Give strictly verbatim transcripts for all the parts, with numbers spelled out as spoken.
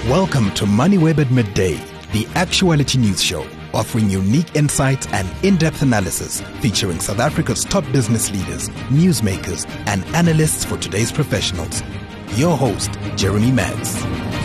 Welcome to MoneyWeb at Midday, the actuality news show, offering unique insights and in-depth analysis featuring South Africa's top business leaders, newsmakers, and analysts for today's professionals. Your host, Jeremy Maggs.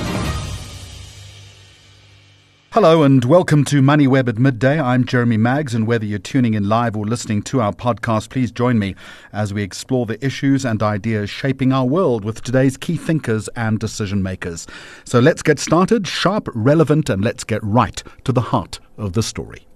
Hello and welcome to MoneyWeb at Midday. I'm Jeremy Maggs, and whether you're tuning in live or listening to our podcast, please join me as we explore the issues and ideas shaping our world with today's key thinkers and decision makers. So let's get started, sharp, relevant, and let's get right to the heart of the story.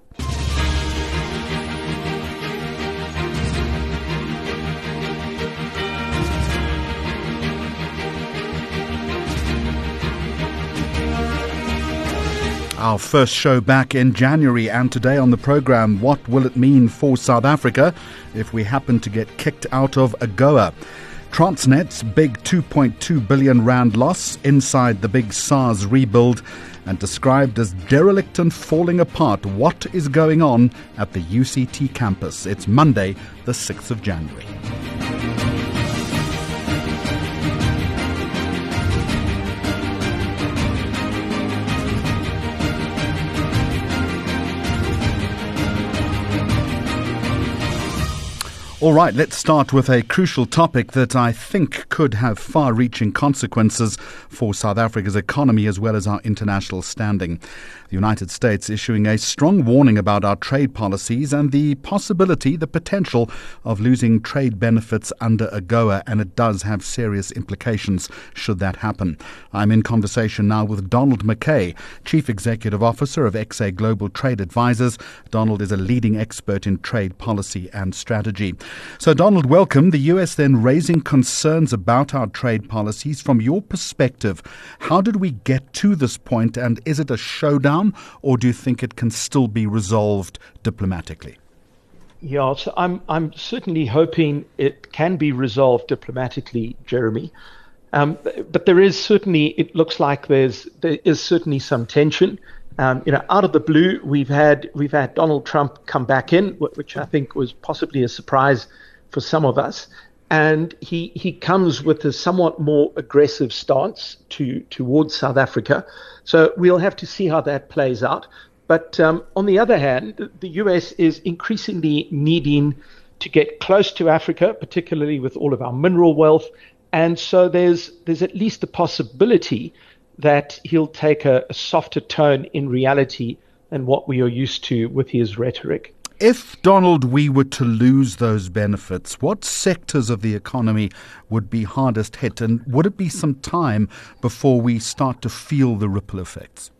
Our first show back in January, and today on the program, what will it mean for South Africa if we happen to get kicked out of AGOA? Transnet's big two point two billion rand loss inside the big SARS rebuild, and described as derelict and falling apart. What is going on at the U C T campus? It's Monday, the sixth of January. All right, let's start with a crucial topic that I think could have far-reaching consequences for South Africa's economy as well as our international standing. The United States issuing a strong warning about our trade policies and the possibility, the potential of losing trade benefits under AGOA, and it does have serious implications should that happen. I'm in conversation now with Donald McKay, Chief Executive Officer of X A Global Trade Advisors. Donald is a leading expert in trade policy and strategy. So, Donald, welcome. The U S then raising concerns about our trade policies. From your perspective, how did we get to this point, and is it a showdown, or do you think it can still be resolved diplomatically? Yeah, so I'm I'm certainly hoping it can be resolved diplomatically, Jeremy. Um, but there is certainly, it looks like there's there is certainly some tension. Um, you know, out of the blue, we've had we've had Donald Trump come back in, which I think was possibly a surprise for some of us. And he he comes with a somewhat more aggressive stance to towards South Africa. So we'll have to see how that plays out. But um, on the other hand, the U S is increasingly needing to get close to Africa, particularly with all of our mineral wealth. And so there's there's at least a possibility that he'll take a, a softer tone in reality than what we are used to with his rhetoric. If, Donald, we were to lose those benefits, what sectors of the economy would be hardest hit? And would it be some time before we start to feel the ripple effects?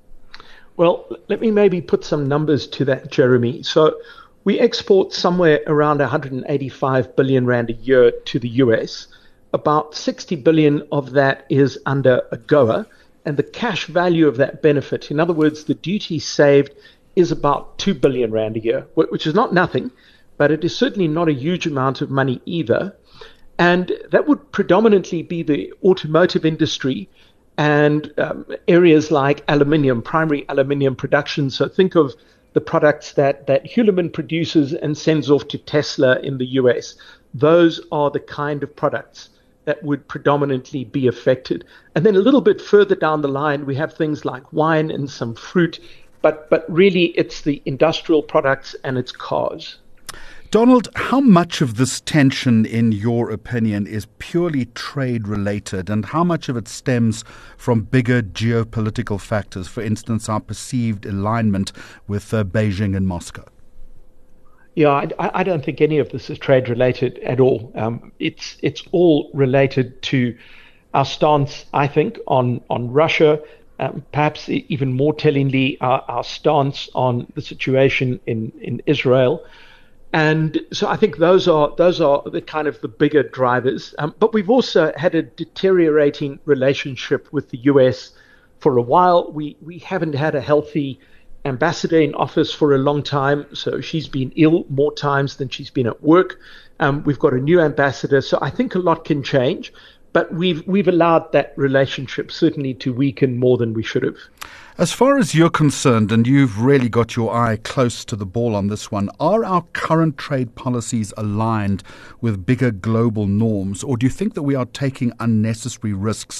Well, let me maybe put some numbers to that, Jeremy. So we export somewhere around one hundred eighty-five billion rand a year to the U S. About sixty billion of that is under AGOA, and the cash value of that benefit, in other words, the duty saved, is about two billion rand a year, which is not nothing, but it is certainly not a huge amount of money either. And that would predominantly be the automotive industry and um, areas like aluminium, primary aluminium production. So think of the products that, that Hulamin produces and sends off to Tesla in the U S. Those are the kind of products that would predominantly be affected. And then a little bit further down the line, we have things like wine and some fruit, but but really it's the industrial products and it's cars. Donald, how much of this tension, in your opinion, is purely trade-related, and how much of it stems from bigger geopolitical factors, for instance, our perceived alignment with uh, Beijing and Moscow? Yeah, I, I don't think any of this is trade-related at all. Um, it's it's all related to our stance, I think, on, on Russia, um, perhaps even more tellingly, our, our stance on the situation in, in Israel. And so I think those are those are the kind of the bigger drivers. Um, but we've also had a deteriorating relationship with the U S for a while. We we haven't had a healthy ambassador in office for a long time, so she's been ill more times than she's been at work. Um, we've got a new ambassador, so I think a lot can change, but we've we've allowed that relationship certainly to weaken more than we should have. As far as you're concerned, and you've really got your eye close to the ball on this one, are our current trade policies aligned with bigger global norms, or do you think that we are taking unnecessary risks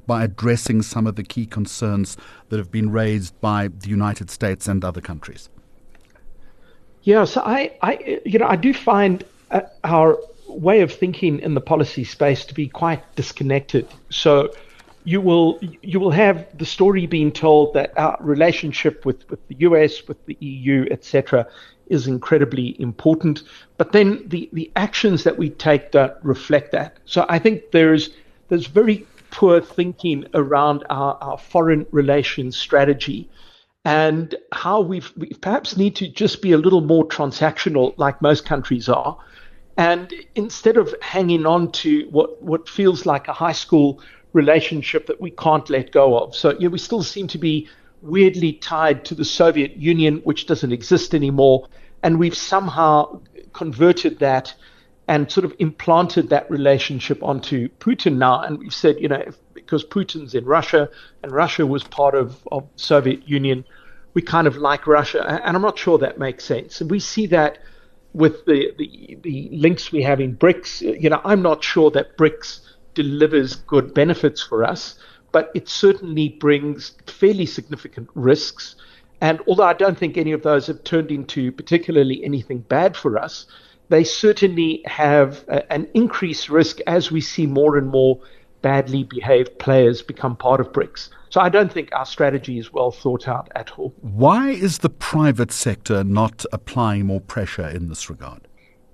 by addressing some of the key concerns that have been raised by the United States and other countries? Yeah, so I, I you know, I do find uh, our way of thinking in the policy space to be quite disconnected. So you will you will have the story being told that our relationship with, with the U S, with the E U, et cetera, is incredibly important. But then the, the actions that we take don't reflect that. So I think there's there's very poor thinking around our, our foreign relations strategy and how we've, we perhaps need to just be a little more transactional like most countries are. And instead of hanging on to what, what feels like a high school relationship that we can't let go of. So, you know, we still seem to be weirdly tied to the Soviet Union, which doesn't exist anymore. And we've somehow converted that and sort of implanted that relationship onto Putin now. And we've said, you know, if, because Putin's in Russia and Russia was part of, of Soviet Union, we kind of like Russia. And I'm not sure that makes sense. And we see that with the, the, the links we have in BRICS. You know, I'm not sure that BRICS delivers good benefits for us, but it certainly brings fairly significant risks. And although I don't think any of those have turned into particularly anything bad for us, they certainly have a, an increased risk as we see more and more badly behaved players become part of BRICS. So I don't think our strategy is well thought out at all. Why is the private sector not applying more pressure in this regard?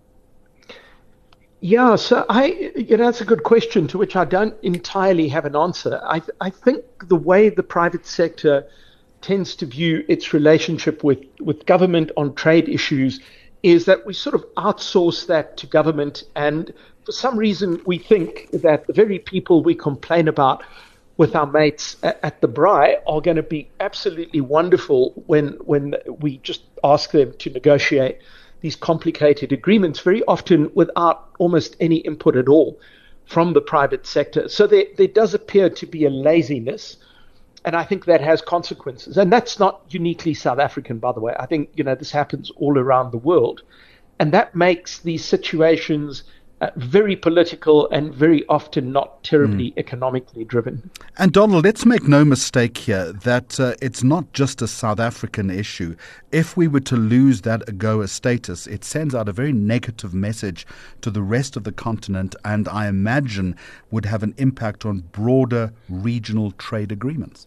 Yeah, so I, you know, that's a good question to which I don't entirely have an answer. I, I think the way the private sector tends to view its relationship with, with government on trade issues is that we sort of outsource that to government. And for some reason, we think that the very people we complain about with our mates at, at the B R I are going to be absolutely wonderful when when we just ask them to negotiate these complicated agreements, very often without almost any input at all from the private sector. So there, there does appear to be a laziness, and I think that has consequences. And that's not uniquely South African, by the way. I think, you know, this happens all around the world. And that makes these situations uh, very political and very often not terribly mm. economically driven. And Donald, let's make no mistake here that uh, it's not just a South African issue. If we were to lose that AGOA status, it sends out a very negative message to the rest of the continent, and I imagine would have an impact on broader regional trade agreements.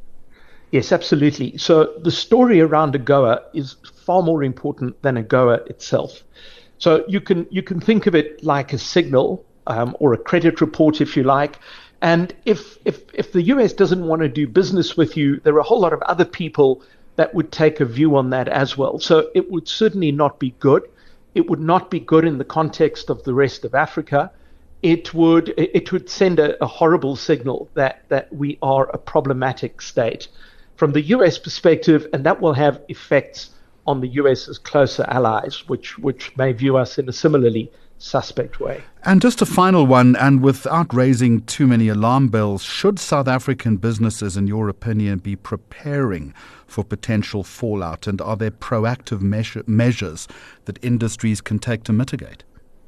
Yes, absolutely. So the story around AGOA is far more important than AGOA itself. So you can you can think of it like a signal um, or a credit report, if you like. And if, if if the U S doesn't want to do business with you, there are a whole lot of other people that would take a view on that as well. So it would certainly not be good. It would not be good in the context of the rest of Africa. It would it would send a, a horrible signal that, that we are a problematic state from the U S perspective, and that will have effects on the US's closer allies, which which may view us in a similarly suspect way. And just a final one, and without raising too many alarm bells, should South African businesses, in your opinion, be preparing for potential fallout, and are there proactive measure, measures that industries can take to mitigate?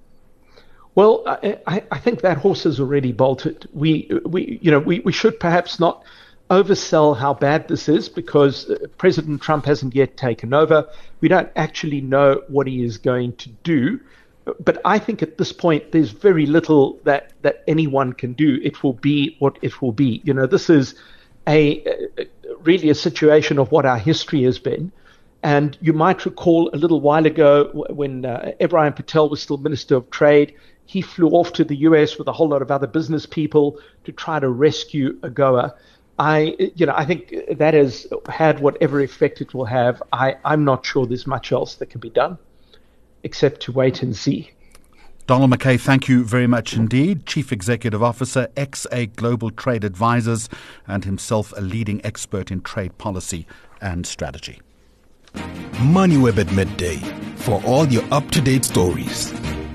Well, I, I think that horse has already bolted. We, we, you know, we, we should perhaps not oversell how bad this is, because President Trump hasn't yet taken over. We don't actually know what he is going to do. But I think at this point, there's very little that, that anyone can do. It will be what it will be. You know, this is a, a really a situation of what our history has been. And you might recall a little while ago when uh, Ebrahim Patel was still Minister of Trade, he flew off to the U S with a whole lot of other business people to try to rescue AGOA. I, you know, I think that has had whatever effect it will have. I, I'm not sure there's much else that can be done except to wait and see. Donald Mackay, thank you very much indeed. Chief Executive Officer, X A Global Trade Advisors, and himself a leading expert in trade policy and strategy. MoneyWeb at midday for all your up-to-date stories.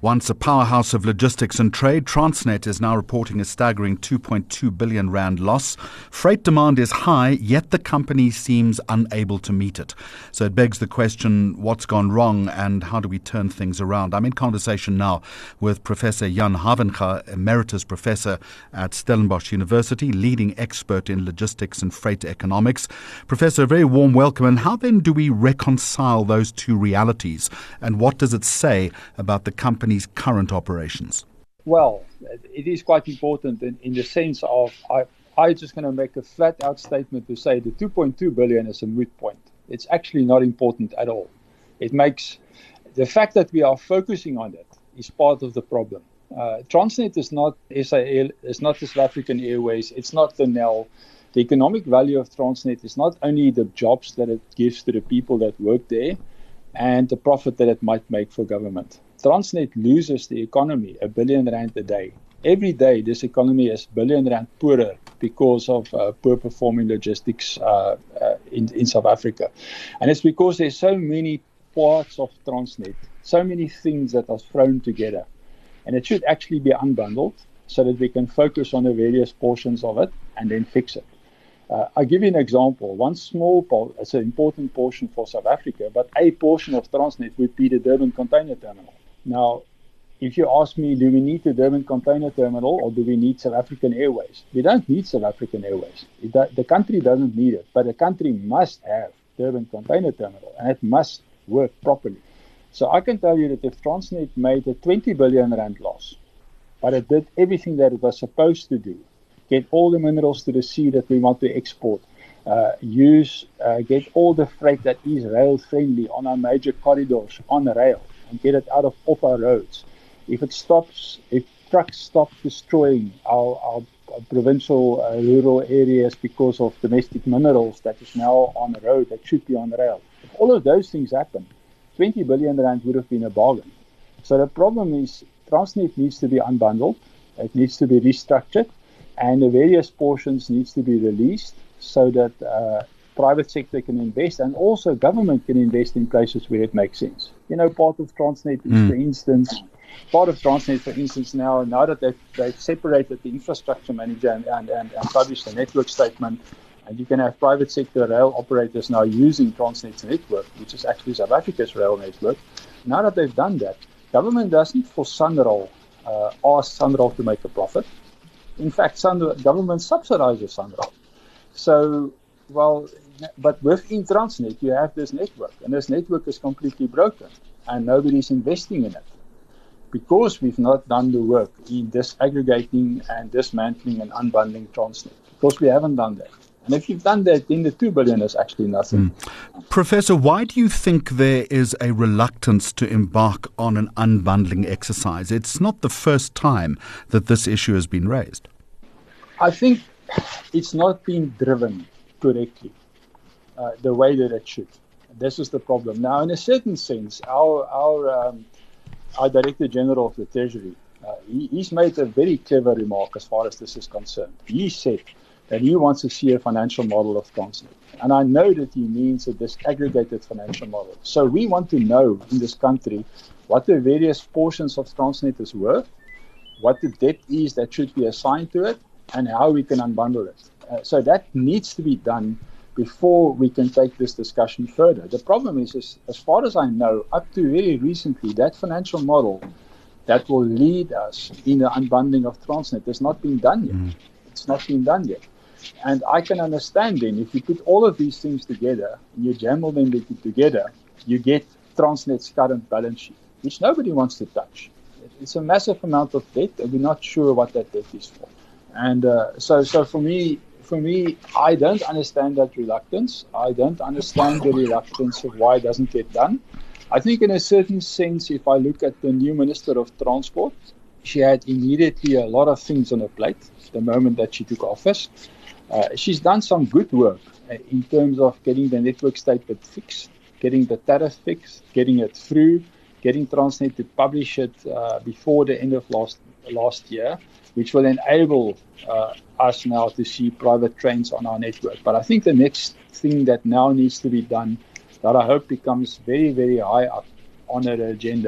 Once a powerhouse of logistics and trade, Transnet is now reporting a staggering two point two billion rand loss. Freight demand is high, yet the company seems unable to meet it. So it begs the question, what's gone wrong and how do we turn things around? I'm in conversation now with Professor Jan Havenga, Emeritus Professor at Stellenbosch University, leading expert in logistics and freight economics. Professor, a very warm welcome. And how then do we reconcile those two realities? And what does it say about the company's current operations? Well, it is quite important in, in the sense of I, I'm just going to make a flat out statement to say the two point two billion is a moot point. It's actually not important at all. It makes the fact that we are focusing on it is part of the problem. Uh, Transnet is not S A L, it's not the South African Airways, it's not the N E L. The economic value of Transnet is not only the jobs that it gives to the people that work there and the profit that it might make for government. Transnet loses the economy a billion rand a day. Every day, this economy is a billion rand poorer because of uh, poor performing logistics uh, uh, in, in South Africa. And it's because there's so many parts of Transnet, so many things that are thrown together. And it should actually be unbundled so that we can focus on the various portions of it and then fix it. Uh, I'll give you an example. One small part, it's an important portion for South Africa, but a portion of Transnet would be the Durban Container Terminal. Now, if you ask me, do we need the Durban Container Terminal or do we need South African Airways? We don't need South African Airways. It, the country doesn't need it, but the country must have Durban Container Terminal and it must work properly. So I can tell you that if Transnet made a twenty billion rand loss, but it did everything that it was supposed to do, get all the minerals to the sea that we want to export, uh, use, uh, get all the freight that is rail friendly on our major corridors on rail, and get it out of off our roads. If it stops, if trucks stop destroying our, our, our provincial uh, rural areas because of domestic minerals that is now on the road that should be on rail, if all of those things happen, twenty billion rand would have been a bargain. So the problem is Transnet needs to be unbundled, it needs to be restructured, and the various portions needs to be released so that uh, private sector can invest and also government can invest in places where it makes sense. You know, part of Transnet is, mm. for instance, part of Transnet, for instance, now now that they've, they've separated the infrastructure manager and, and, and, and published a network statement, and you can have private sector rail operators now using Transnet's network, which is actually South Africa's rail network. Now that they've done that, government doesn't for Sunrail uh, ask Sunrail to make a profit. In fact, Sunrail, government subsidizes Sunrail. So, well, but within Transnet, you have this network, and this network is completely broken, and nobody's investing in it because we've not done the work in disaggregating and dismantling and unbundling Transnet, because we haven't done that. And if you've done that, then the two billion is actually nothing. Mm. Professor, why do you think there is a reluctance to embark on an unbundling exercise? It's not the first time that this issue has been raised. I think it's not being driven correctly uh, the way that it should. This is the problem. Now, in a certain sense, our our um, our Director General of the Treasury, uh, he, he's made a very clever remark as far as this is concerned. He said that he wants to see a financial model of Transnet. And I know that he means a disaggregated financial model. So we want to know in this country what the various portions of Transnet is worth, what the debt is that should be assigned to it, and how we can unbundle it. Uh, so that needs to be done before we can take this discussion further. The problem is, is, as far as I know, up to very recently, that financial model that will lead us in the unbundling of Transnet has not been done yet. Mm. It's not been done yet. And I can understand then, if you put all of these things together, and you jam all them together, you get Transnet's current balance sheet, which nobody wants to touch. It's a massive amount of debt, and we're not sure what that debt is for. And uh, so, so for me, for me, I don't understand that reluctance. I don't understand the reluctance of why it doesn't get done. I think in a certain sense, if I look at the new Minister of Transport, she had immediately a lot of things on her plate the moment that she took office. Uh, she's done some good work uh, in terms of getting the network statement fixed, getting the tariff fixed, getting it through, getting Transnet to publish it uh, before the end of last last year, which will enable uh, us now to see private trains on our network. But I think the next thing that now needs to be done, that I hope becomes very, very high up on her agenda,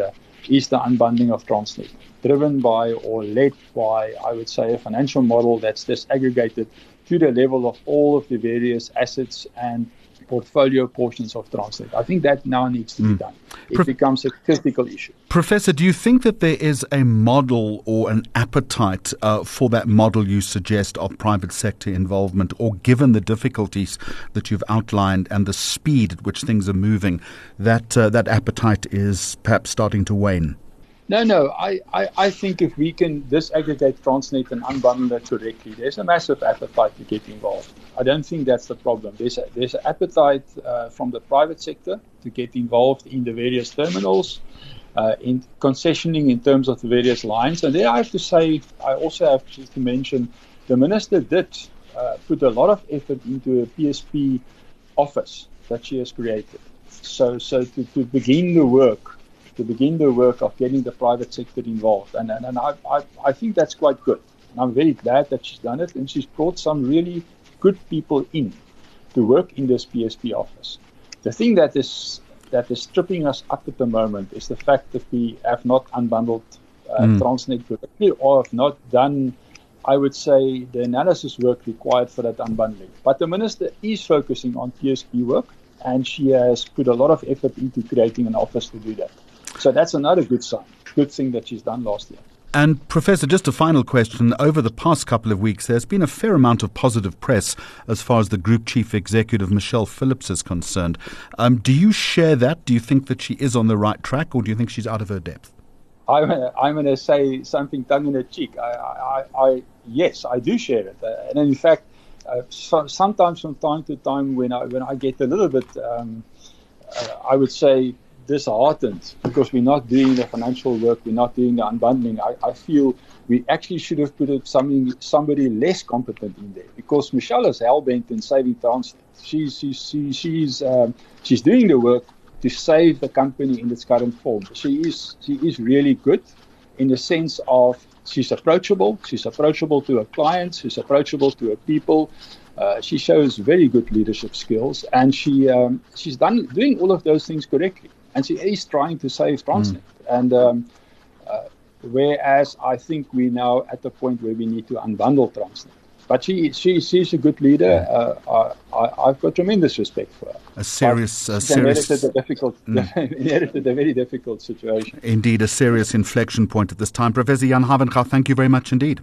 is the unbundling of Transnet, driven by or led by, I would say, a financial model that's disaggregated to the level of all of the various assets and portfolio portions of Transnet. I think that now needs to be mm. done. It Pro- becomes a critical issue. Professor, do you think that there is a model or an appetite uh, for that model you suggest of private sector involvement, or given the difficulties that you've outlined and the speed at which things are moving, that uh, that appetite is perhaps starting to wane? No, no. I, I, I think if we can disaggregate Transnet and unbundle that correctly, there's a massive appetite to get involved. I don't think that's the problem. There's a, there's an appetite uh, from the private sector to get involved in the various terminals, uh, in concessioning in terms of the various lines. And there I have to say, I also have to, to mention, the minister did uh, put a lot of effort into a P S P office that she has created. So, so to, to begin the work, to begin the work of getting the private sector involved. And, and, and I, I, I think that's quite good. And I'm very glad that she's done it, and she's brought some really good people in to work in this P S P office. The thing that is that is tripping us up at the moment is the fact that we have not unbundled uh, mm. Transnet correctly, or have not done, I would say, the analysis work required for that unbundling. But the minister is focusing on P S P work, and she has put a lot of effort into creating an office to do that. So that's another good sign, good thing that she's done last year. And Professor, just a final question. Over the past couple of weeks, there's been a fair amount of positive press as far as the Group Chief Executive, Michelle Phillips, is concerned. Um, do you share that? Do you think that she is on the right track, or do you think she's out of her depth? I'm, I'm going to say something tongue in the cheek. I, I, I, yes, I do share it. Uh, and in fact, uh, so, sometimes from time to time when I, when I get a little bit, um, uh, I would say, disheartened because we're not doing the financial work, we're not doing the unbundling. I, I feel we actually should have put it something, somebody less competent in there, because Michelle is hell-bent in saving Transnet. She's, she's, she, she's, um, she's doing the work to save the company in its current form. She is, she is really good in the sense of she's approachable. She's approachable to her clients. She's approachable to her people. Uh, she shows very good leadership skills, and she um, she's done doing all of those things correctly. And she is trying to save Transnet. Mm. And um, uh, whereas I think we're now at the point where we need to unbundle Transnet. But she, she she's a good leader. Uh, I, I've got tremendous respect for her. A serious, uh, serious, inherited a difficult, mm. inherited a very difficult situation. Indeed, a serious inflection point at this time. Professor Jan Havenga, thank you very much indeed.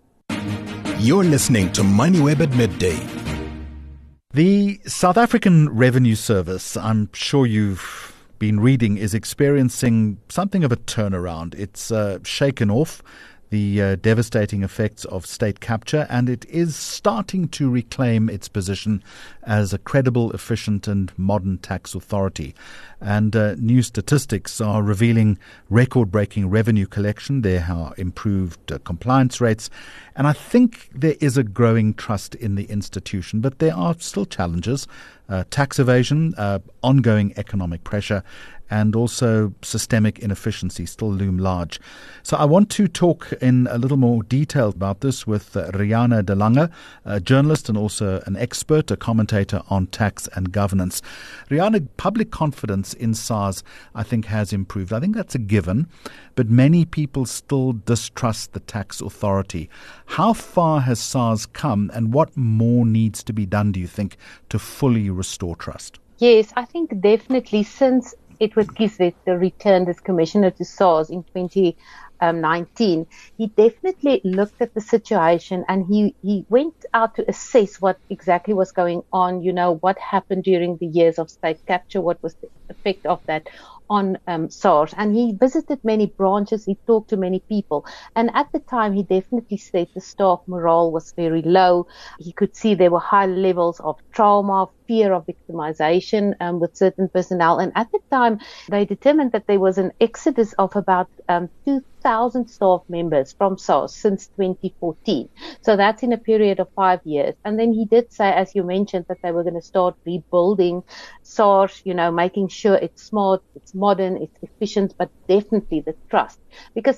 You're listening to MoneyWeb at midday. The South African Revenue Service, I'm sure you've been reading, is experiencing something of a turnaround. It's uh, shaken off the uh, devastating effects of state capture, and it is starting to reclaim its position as a credible, efficient and modern tax authority. And uh, new statistics are revealing record-breaking revenue collection. There are improved uh, compliance rates. And I think there is a growing trust in the institution, but there are still challenges. Uh, tax evasion, uh, ongoing economic pressure, and also systemic inefficiency still loom large. So I want to talk in a little more detail about this with uh, Riana de Lange, a journalist and also an expert, a commentator on tax and governance. Riana, public confidence in SARS, I think, has improved. I think that's a given, but many people still distrust the tax authority. How far has SARS come, and what more needs to be done, do you think, to fully restore trust? Yes, I think definitely since Edward Kieswetter returned as commissioner to SARS in twenty nineteen, he definitely looked at the situation, and he, he went out to assess what exactly was going on, you know, what happened during the years of state capture, what was the effect of that on um, SARS. And he visited many branches, he talked to many people. And at the time, he definitely said the staff morale was very low. He could see there were high levels of trauma, fear of victimization um, with certain personnel. And at the time, they determined that there was an exodus of about um, two thousand staff members from SARS since twenty fourteen. So that's in a period of five years. And then he did say, as you mentioned, that they were going to start rebuilding SARS, you know, making sure it's smart, it's modern, it's efficient, but definitely the trust. Because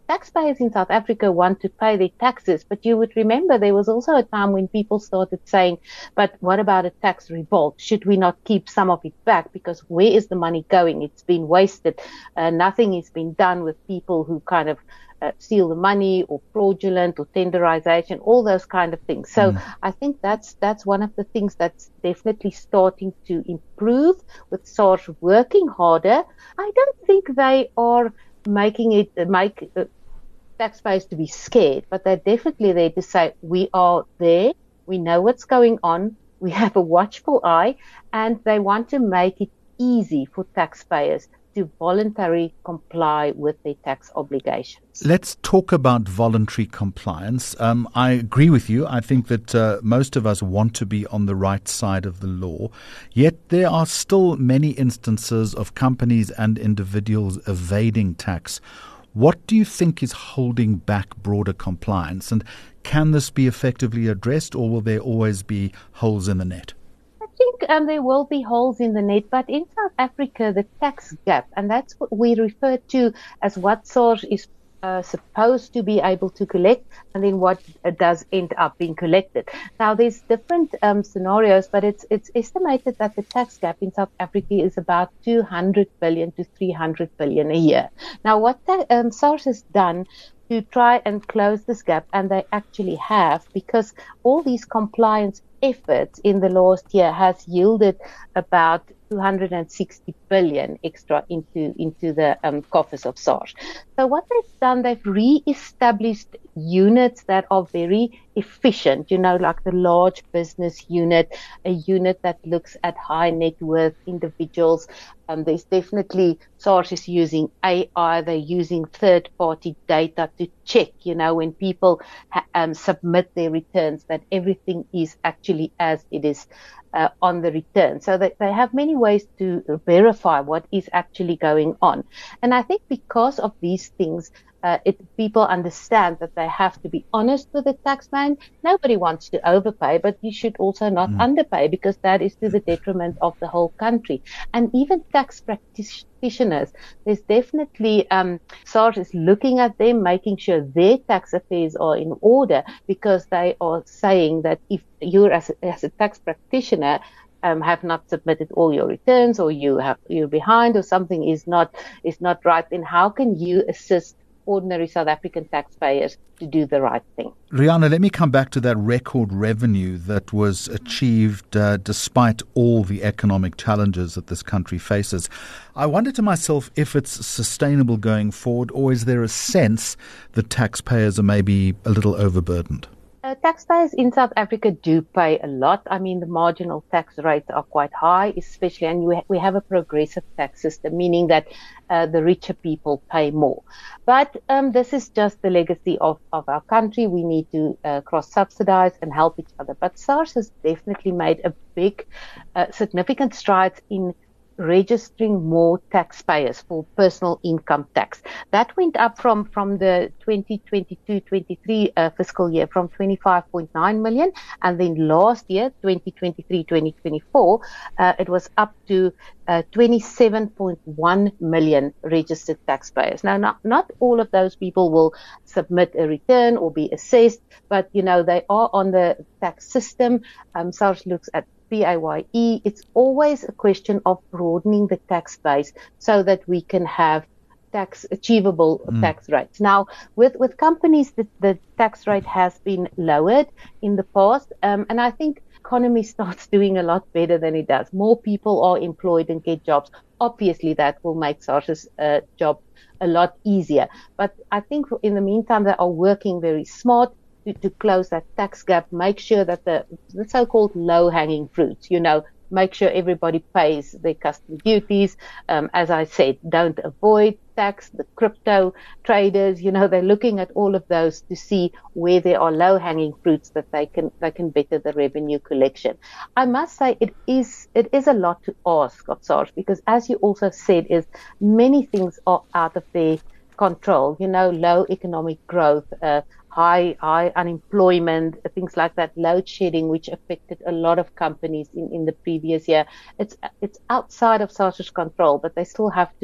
taxpayers in South Africa want to pay their taxes, but you would remember there was also a time when people started saying, but what about a tax revolt? Should we not keep some of it back? Because where is the money going? It's been wasted. Uh, nothing has been done with people who kind of uh, steal the money, or fraudulent, or tenderization, all those kind of things. So mm. I think that's that's one of the things that's definitely starting to improve with SARS working harder. I don't think they are making it uh, make uh, taxpayers to be scared, but they're definitely there to say, we are there, we know what's going on, we have a watchful eye, and they want to make it easy for taxpayers to voluntarily comply with their tax obligations. Let's talk about voluntary compliance. Um, I agree with you. I think that uh, most of us want to be on the right side of the law, yet there are still many instances of companies and individuals evading tax. What do you think is holding back broader compliance, and can this be effectively addressed, or will there always be holes in the net? I think um, there will be holes in the net, but in South Africa, the tax gap, and that's what we refer to as what SARS is uh, supposed to be able to collect, and then what uh, does end up being collected. Now, there's different um, scenarios, but it's it's estimated that the tax gap in South Africa is about two hundred billion to three hundred billion a year. Now, what the, um, SARS has done to try and close this gap, and they actually have, because all these compliance efforts in the last year has yielded about two hundred sixty billion extra into into the um, coffers of SARS. So what they've done, they've re-established units that are very efficient, you know, like the large business unit, a unit that looks at high net worth individuals. Um, there's definitely, SARS is using A I, they're using third-party data to check, you know, when people ha- um, submit their returns, that everything is actually as it is uh, on the return. So that they have many ways to verify what is actually going on. And I think because of these things, Uh, it, people understand that they have to be honest with the taxman. Nobody wants to overpay, but you should also not mm. underpay, because that is to the detriment of the whole country. And even tax practitioners, there's definitely, um, SARS is looking at them, making sure their tax affairs are in order, because they are saying that if you're as a, as a tax practitioner, Um, have not submitted all your returns, or you have you're behind, or something is not is not right, then how can you assist ordinary South African taxpayers to do the right thing? Rihanna, let me come back to that record revenue that was achieved uh, despite all the economic challenges that this country faces. I wonder to myself if it's sustainable going forward, or is there a sense that taxpayers are maybe a little overburdened? Uh, taxpayers in South Africa do pay a lot. I mean, the marginal tax rates are quite high, especially, and we, ha- we have a progressive tax system, meaning that uh, the richer people pay more. But um, this is just the legacy of, of our country. We need to uh, cross-subsidize and help each other. But SARS has definitely made a big, uh, significant strides in registering more taxpayers for personal income tax. That went up from, from the twenty twenty-two twenty-three uh, fiscal year from twenty-five point nine million. And then last year, twenty twenty-three twenty twenty-four, uh, it was up to uh, twenty-seven point one million registered taxpayers. Now, not, not all of those people will submit a return or be assessed, but, you know, they are on the tax system. Um, SARS looks at P A Y E. It's always a question of broadening the tax base so that we can have tax achievable mm. tax rates. Now, with, with companies, the, the tax rate has been lowered in the past, um, and I think economy starts doing a lot better than it does. More people are employed and get jobs. Obviously, that will make SARS's uh, job a lot easier. But I think in the meantime, they are working very smart to, to close that tax gap, make sure that the, the so-called low-hanging fruits, you know, make sure everybody pays their custom duties. Um, as I said, don't avoid tax. The crypto traders, you know, they're looking at all of those to see where there are low-hanging fruits that they can they can better the revenue collection. I must say it is it is a lot to ask of SARS, because as you also said, is many things are out of their control. You know, low economic growth, uh, high high unemployment, things like that, load shedding, which affected a lot of companies in, in the previous year. It's it's outside of SARS's control, but they still have to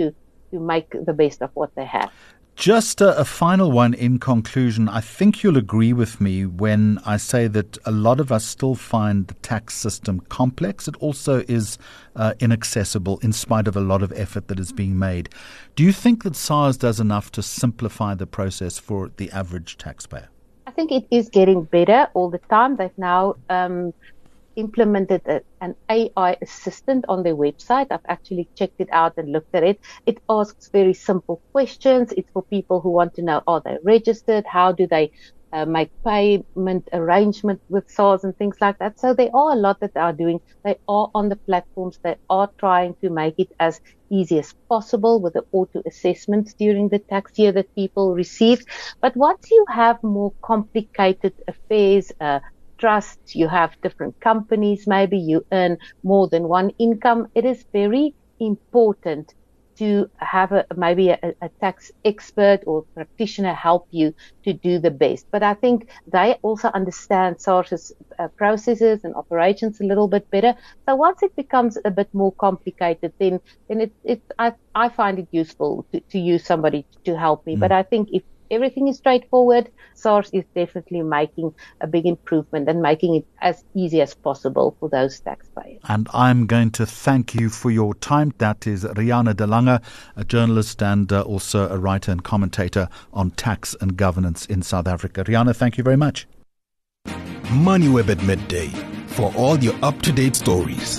to make the best of what they have. Just a, a final one in conclusion. I think you'll agree with me when I say that a lot of us still find the tax system complex. It also is uh, inaccessible in spite of a lot of effort that is being made. Do you think that SARS does enough to simplify the process for the average taxpayer? I think it is getting better all the time. They've now um, implemented a, an A I assistant on their website. I've actually checked it out and looked at it. It asks very simple questions. It's for people who want to know, are they registered? How do they uh, make payment arrangement with SARS and things like that? So there are a lot that they are doing. They are on the platforms. They are trying to make it as easy as possible with the auto assessments during the tax year that people receive. But once you have more complicated affairs, uh, trust, you have different companies, maybe you earn more than one income, it is very important to have a, maybe a, a tax expert or practitioner help you to do the best. But I think they also understand SARS's uh, processes and operations a little bit better. So once it becomes a bit more complicated, then then it, it I, I find it useful to, to use somebody to help me. Mm. But I think if everything is straightforward, SARS is definitely making a big improvement and making it as easy as possible for those taxpayers. And I'm going to thank you for your time. That is Riana de Lange, a journalist and uh, also a writer and commentator on tax and governance in South Africa. Riana, thank you very much. MoneyWeb at midday for all your up-to-date stories.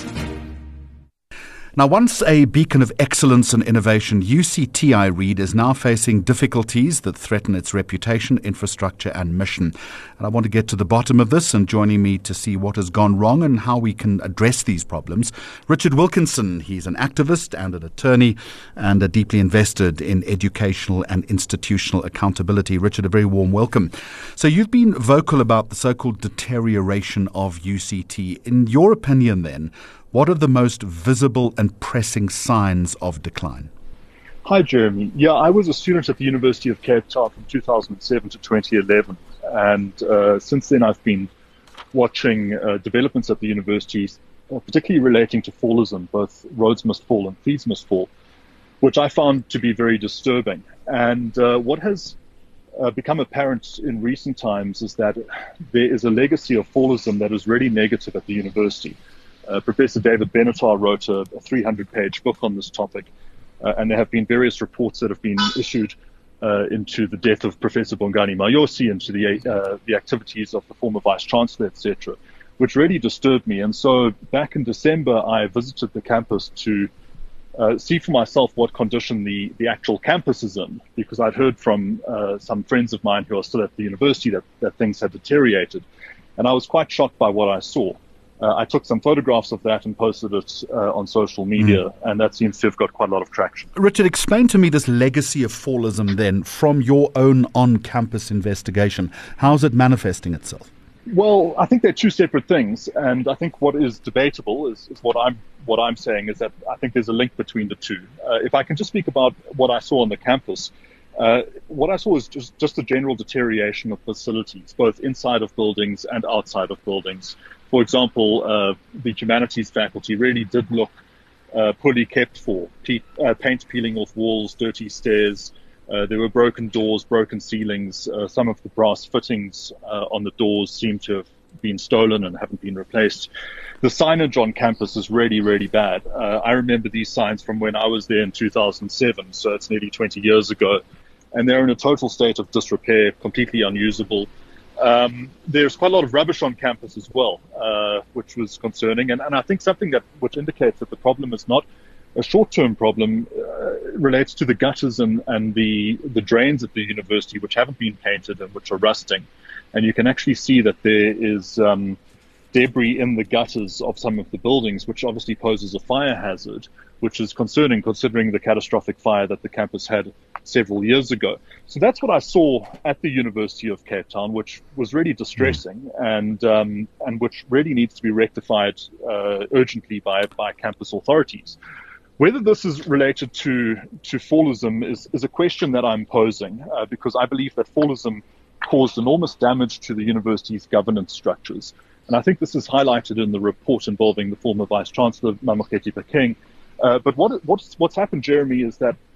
Now, once a beacon of excellence and innovation, U C T, I read, is now facing difficulties that threaten its reputation, infrastructure and mission. And I want to get to the bottom of this, and joining me to see what has gone wrong and how we can address these problems, Richard Wilkinson. He's an activist and an attorney and are deeply invested in educational and institutional accountability. Richard, a very warm welcome. So you've been vocal about the so-called deterioration of U C T. In your opinion, then, what are the most visible and pressing signs of decline? Hi, Jeremy. Yeah, I was a student at the University of Cape Town from two thousand seven to twenty eleven. And uh, since then, I've been watching uh, developments at the university, uh, particularly relating to fallism, both roads must fall and fees must fall, which I found to be very disturbing. And uh, what has uh, become apparent in recent times is that there is a legacy of fallism that is really negative at the university. Uh, Professor David Benatar wrote a three hundred page book on this topic, uh, and there have been various reports that have been issued uh, into the death of Professor Bongani Mayosi, into the uh, the activities of the former Vice-Chancellor, et cetera, which really disturbed me. And so back in December, I visited the campus to uh, see for myself what condition the, the actual campus is in, because I'd heard from uh, some friends of mine who are still at the university that, that things had deteriorated. And I was quite shocked by what I saw. Uh, I took some photographs of that and posted it uh, on social media, mm. and that seems to have got quite a lot of traction. Richard, explain to me this legacy of fallism then from your own on-campus investigation. How's it manifesting itself? Well, I think they're two separate things, and I think what is debatable is, is what I'm what I'm saying is that I think there's a link between the two. Uh, if I can just speak about what I saw on the campus, uh, what I saw was just, just a general deterioration of facilities, both inside of buildings and outside of buildings. For example, uh, the humanities faculty really did look uh, poorly kept for. Pe- uh, paint peeling off walls, dirty stairs. Uh, there were broken doors, broken ceilings. Uh, some of the brass fittings uh, on the doors seem to have been stolen and haven't been replaced. The signage on campus is really, really bad. Uh, I remember these signs from when I was there in two thousand seven, so it's nearly twenty years ago. And they're in a total state of disrepair, completely unusable. Um, there's quite a lot of rubbish on campus as well, uh, which was concerning. And, and I think something that which indicates that the problem is not a short-term problem uh, relates to the gutters and, and the, the drains at the university, which haven't been painted and which are rusting. And you can actually see that there is um, debris in the gutters of some of the buildings, which obviously poses a fire hazard, which is concerning considering the catastrophic fire that the campus had several years ago. So that's what I saw at the University of Cape Town, which was really distressing mm. and um, and which really needs to be rectified uh, urgently by, by campus authorities. Whether this is related to, to fallism is, is a question that I'm posing, uh, because I believe that fallism caused enormous damage to the university's governance structures. And I think this is highlighted in the report involving the former Vice-Chancellor, Mamokgethi Phakeng. Uh, but what, what's, what's happened, Jeremy, is that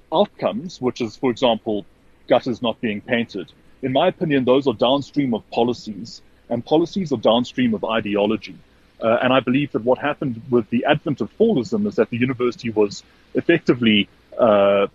outcomes, which is, for example, gutters not being painted, in my opinion, those are downstream of policies, and policies are downstream of ideology. Uh, and I believe that what happened with the advent of fallism is that the university was effectively uh,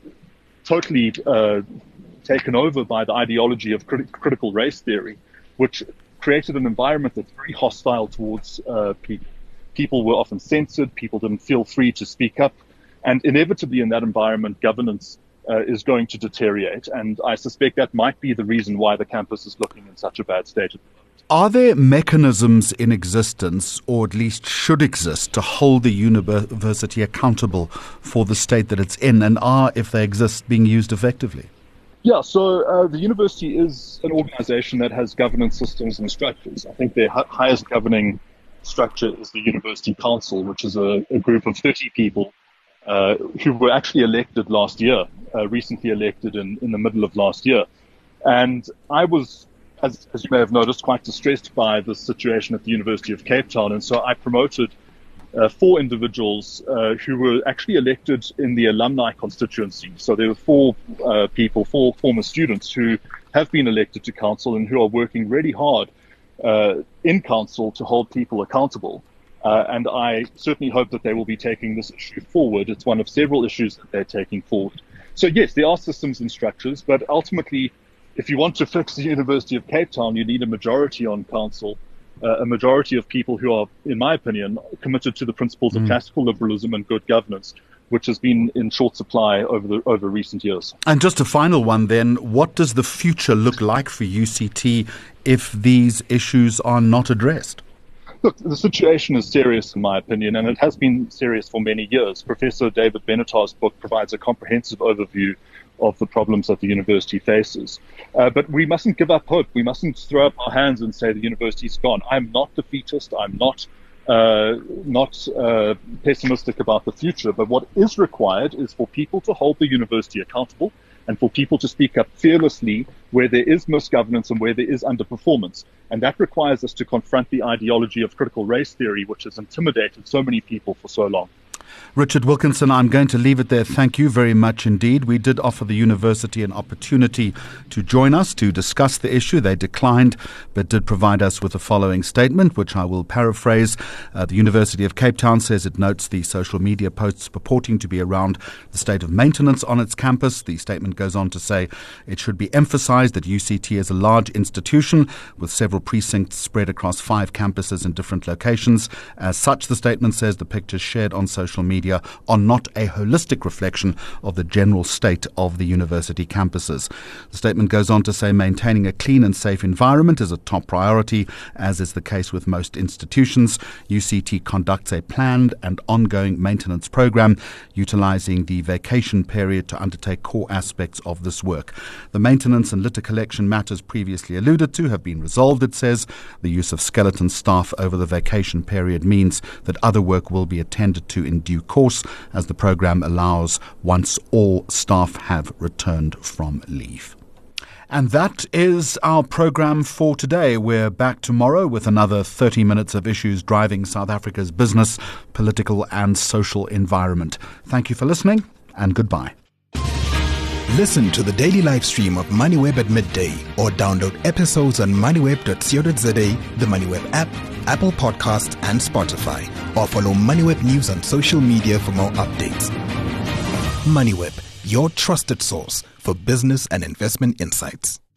totally uh, taken over by the ideology of crit- critical race theory, which created an environment that's very hostile towards uh, people. People were often censored, people didn't feel free to speak up, and inevitably in that environment, governance uh, is going to deteriorate. And I suspect that might be the reason why the campus is looking in such a bad state. Are there mechanisms in existence, or at least should exist, to hold the university accountable for the state that it's in, and are, if they exist, being used effectively? Yeah, so uh, the university is an organization that has governance systems and structures. I think their h- highest governing structure is the University Council, which is a, a group of thirty people uh, who were actually elected last year, uh, recently elected in, in the middle of last year. And I was, as, as you may have noticed, quite distressed by the situation at the University of Cape Town. And so I promoted uh, four individuals uh, who were actually elected in the alumni constituency. So there were four uh, people, four former students who have been elected to council and who are working really hard uh, in council to hold people accountable. Uh, and I certainly hope that they will be taking this issue forward. It's one of several issues that they're taking forward. So yes, there are systems and structures, but ultimately, if you want to fix the University of Cape Town, you need a majority on council, uh, a majority of people who are, in my opinion, committed to the principles mm. of classical liberalism and good governance, which has been in short supply over the over recent years. And just a final one then, what does the future look like for U C T if these issues are not addressed? Look, the situation is serious, in my opinion, and it has been serious for many years. Professor David Benatar's book provides a comprehensive overview of the problems that the university faces. Uh, but we mustn't give up hope. We mustn't throw up our hands and say the university's gone. I'm not defeatist. I'm not uh, not uh, pessimistic about the future. But what is required is for people to hold the university accountable and for people to speak up fearlessly where there is misgovernance and where there is underperformance. And that requires us to confront the ideology of critical race theory, which has intimidated so many people for so long. Richard Wilkinson, I'm going to leave it there. Thank you very much indeed. We did offer the university an opportunity to join us to discuss the issue. They declined, but did provide us with the following statement, which I will paraphrase. Uh, the University of Cape Town says it notes the social media posts purporting to be around the state of maintenance on its campus. The statement goes on to say it should be emphasized that U C T is a large institution with several precincts spread across five campuses in different locations. As such, the statement says the pictures shared on social media are not a holistic reflection of the general state of the university campuses. The statement goes on to say maintaining a clean and safe environment is a top priority, as is the case with most institutions. U C T conducts a planned and ongoing maintenance program, utilizing the vacation period to undertake core aspects of this work. The maintenance and litter collection matters previously alluded to have been resolved, it says. The use of skeleton staff over the vacation period means that other work will be attended to in due course, as the program allows once all staff have returned from leave. And that is our program for today. We're back tomorrow with another thirty minutes of issues driving South Africa's business, political and social environment. Thank you for listening, and goodbye. Listen to the daily live stream of MoneyWeb at midday, or download episodes on moneyweb dot co dot za, the MoneyWeb app, Apple Podcasts and Spotify, or follow MoneyWeb News on social media for more updates. MoneyWeb, your trusted source for business and investment insights.